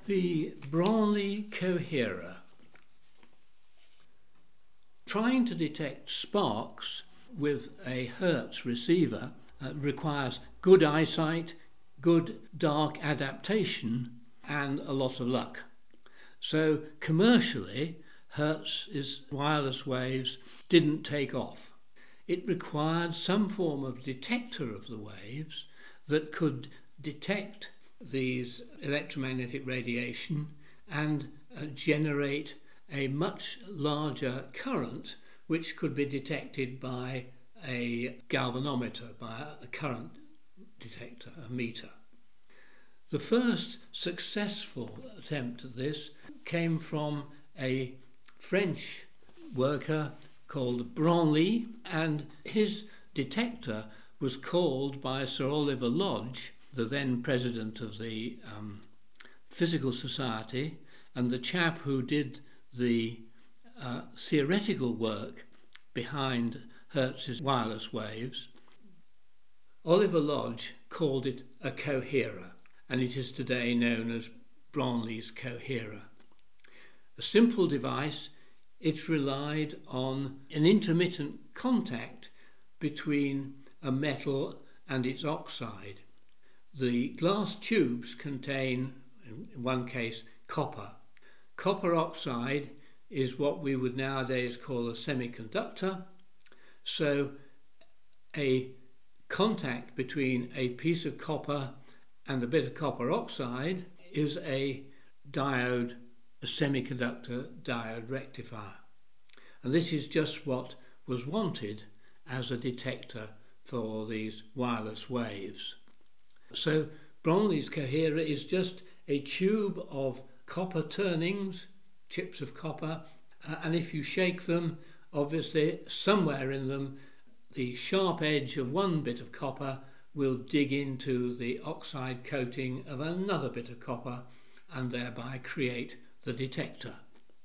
The Brownlee coherer. Trying to detect sparks with a Hertz receiver requires good eyesight, good dark adaptation, and a lot of luck. So commercially, Hertz's wireless waves didn't take off. It required some form of detector of the waves that could detect these electromagnetic radiation and generate a much larger current which could be detected by a galvanometer, by a current detector, a meter. The first successful attempt at this came from a French worker called Brownlee, and his detector was called by Sir Oliver Lodge, the then president of the Physical Society, and the chap who did the theoretical work behind Hertz's wireless waves. Oliver Lodge called it a coherer, and it is today known as Brownlee's coherer. A simple device, it relied on an intermittent contact between a metal and its oxide. The glass tubes contain, in one case, copper. Copper oxide is what we would nowadays call a semiconductor. So a contact between a piece of copper and a bit of copper oxide is a diode, a semiconductor diode rectifier. And this is just what was wanted as a detector for these wireless waves. So Brownlee's coherer is just a tube of copper turnings, chips of copper, and if you shake them, obviously somewhere in them the sharp edge of one bit of copper will dig into the oxide coating of another bit of copper and thereby create the detector.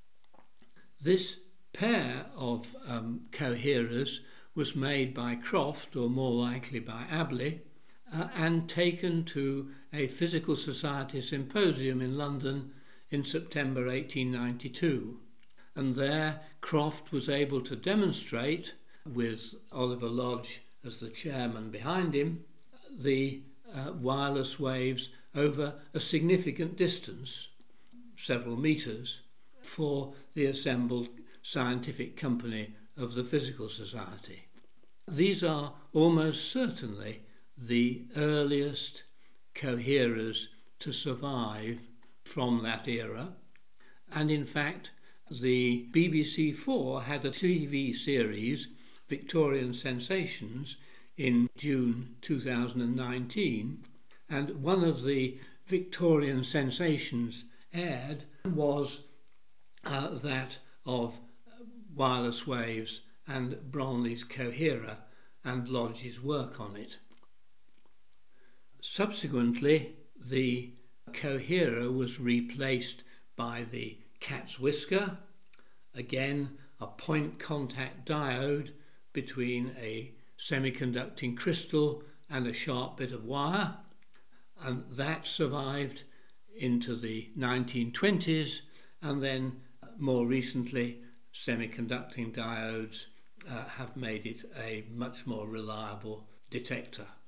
This pair of coherers was made by Croft, or more likely by Abley, and taken to a Physical Society symposium in London in September 1892. And there Croft was able to demonstrate, with Oliver Lodge as the chairman behind him, the wireless waves over a significant distance, several meters, for the assembled scientific company of the Physical Society. These are almost certainly the earliest coherers to survive from that era, and in fact the BBC4 had a TV series, Victorian Sensations, in June 2019, and one of the Victorian Sensations aired was that of wireless waves and Brownlee's coherer and Lodge's work on it. Subsequently, the coherer was replaced by the cat's whisker, again a point contact diode between a semiconducting crystal and a sharp bit of wire, and that survived into the 1920s, and then more recently semiconducting diodes have made it a much more reliable detector.